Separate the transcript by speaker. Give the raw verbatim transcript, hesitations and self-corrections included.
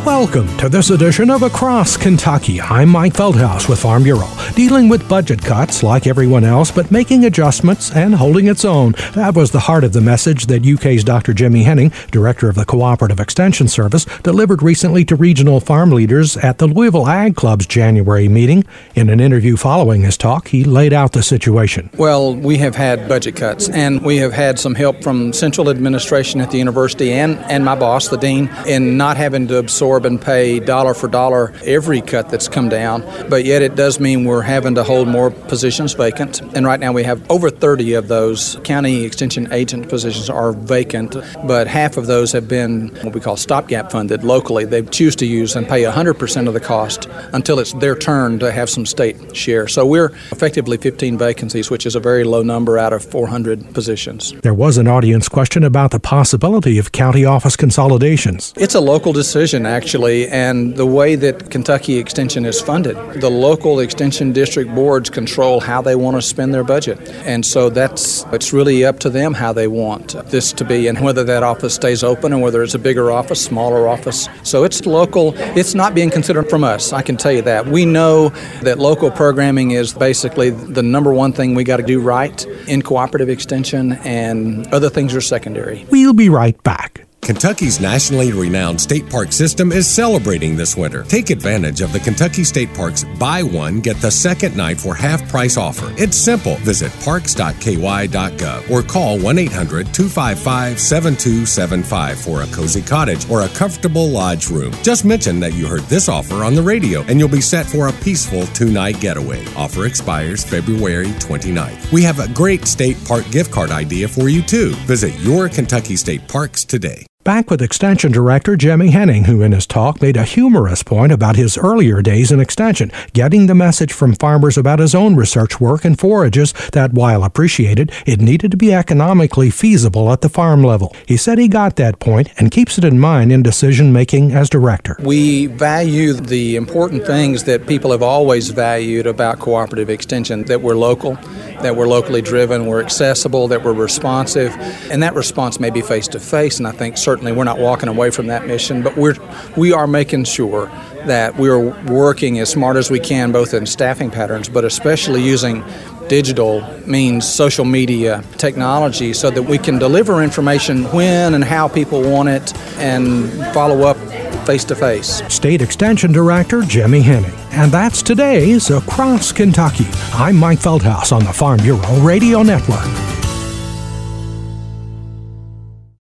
Speaker 1: Welcome to this edition of Across Kentucky. I'm Mike Feldhaus with Farm Bureau, dealing with budget cuts like everyone else, but making adjustments and holding its own. That was the heart of the message that U K's Doctor Jimmy Henning, director of the Cooperative Extension Service, delivered recently to regional farm leaders at the Louisville Ag Club's January meeting. In an interview following his talk, he laid out the situation.
Speaker 2: Well, we have had budget cuts, and we have had some help from central administration at the university and, and my boss, the dean, in not having to absorb and pay dollar for dollar every cut that's come down, but yet it does mean we're having to hold more positions vacant, and right now we have over thirty of those county extension agent positions are vacant, but half of those have been what we call stopgap funded locally. They choose to use and pay one hundred percent of the cost until it's their turn to have some state share. So we're effectively fifteen vacancies, which is a very low number out of four hundred positions.
Speaker 1: There was an audience question about the possibility of county office consolidations.
Speaker 2: It's a local decision, actually. Actually, and the way that Kentucky Extension is funded, the local extension district boards control how they want to spend their budget, and so that's it's really up to them how they want this to be, and whether that office stays open and whether it's a bigger office, smaller office. So it's local. It's not being considered from us. I can tell you that. We know that local programming is basically the number one thing we got to do right in cooperative extension, and other things are secondary.
Speaker 1: We'll be right back.
Speaker 3: Kentucky's nationally renowned state park system is celebrating this winter. Take advantage of the Kentucky State Parks Buy One, Get the Second Night for Half Price offer. It's simple. Visit parks dot k y dot gov or call one eight hundred two five five seven two seven five for a cozy cottage or a comfortable lodge room. Just mention that you heard this offer on the radio and you'll be set for a peaceful two-night getaway. Offer expires February twenty-ninth. We have a great state park gift card idea for you too. Visit your Kentucky State Parks today.
Speaker 1: Back with Extension Director Jimmy Henning, who in his talk made a humorous point about his earlier days in Extension, getting the message from farmers about his own research work and forages that, while appreciated, it needed to be economically feasible at the farm level. He said he got that point and keeps it in mind in decision-making as director.
Speaker 2: We value the important things that people have always valued about cooperative extension, that we're local, that we're locally driven, we're accessible, that we're responsive, and that response may be face-to-face, and I think certainly Certainly, we're not walking away from that mission, but we're we are making sure that we're working as smart as we can, both in staffing patterns, but especially using digital means, social media technology, so that we can deliver information when and how people want it and follow up face-to-face.
Speaker 1: State Extension Director Jimmy Henning. And that's today's Across Kentucky. I'm Mike Feldhaus on the Farm Bureau Radio Network.